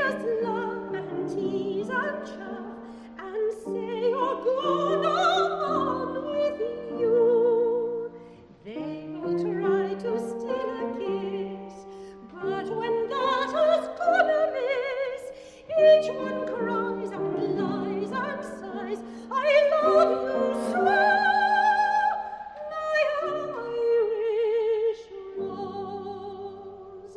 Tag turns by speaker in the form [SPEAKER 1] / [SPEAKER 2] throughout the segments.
[SPEAKER 1] just laugh and tease and chaff and say, oh, go no on with you. They will try to steal a kiss, but when that has gone amiss, each one cries and lies and sighs, I love you so, my Irish rose.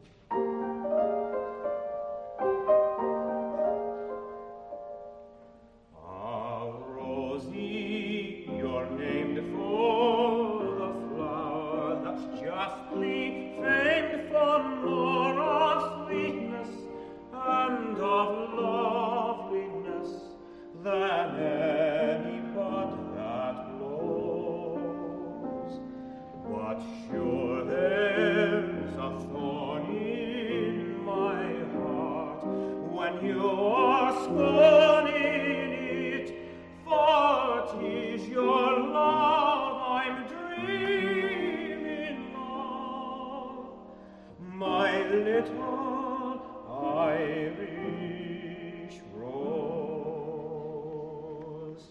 [SPEAKER 2] Ah, Rosie, you're named for the flower that's justly famed for more of sweetness and of loveliness than any bud that blows. But sure there's a thorn in my heart when you are scorning it, for 'tis your love I'm dreaming of, my little Irish rose.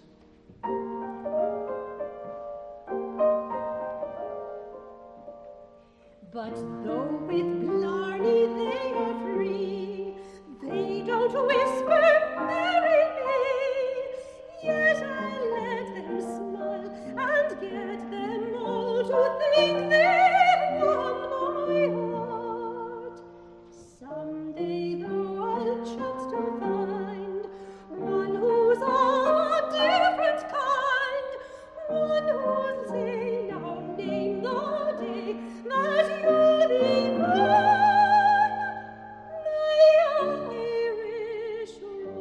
[SPEAKER 1] But though with Blarney they are free, they don't whisper marry me, yet I let them smile and get them all to think they've won my heart. Someday though I'll chance to find one who's of a different kind, one who'll say, now name the day that you'll be mine, my Irish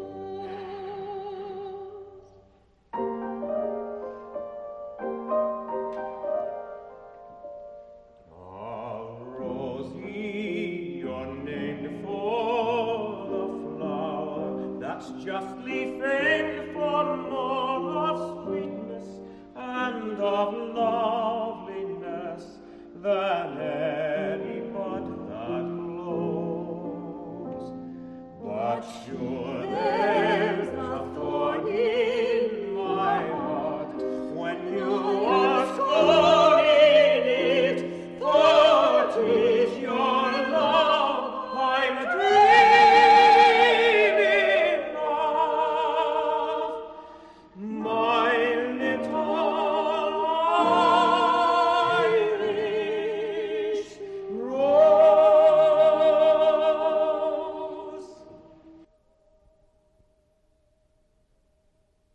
[SPEAKER 1] rose.
[SPEAKER 2] Ah, Rosie, you're named for the flower that's justly famed for more of sweetness and of loveliness than any bud that blows. But sure